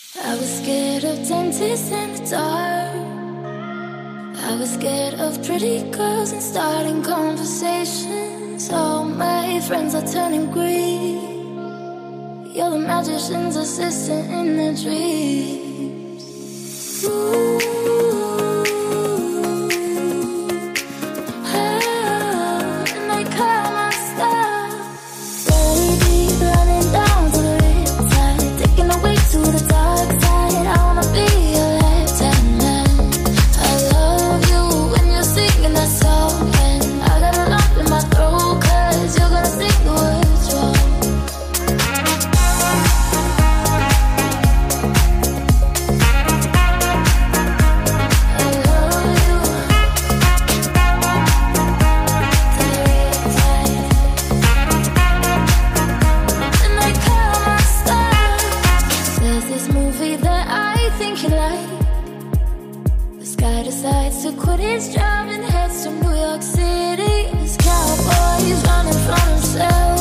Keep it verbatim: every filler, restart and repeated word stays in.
I was scared of dentists in the dark. I was scared of pretty girls and starting conversations. All my friends are turning green. You're the magician's assistant in the dreams. Ooh. Decides to quit his job and heads to New York City. This cowboy is running from himself.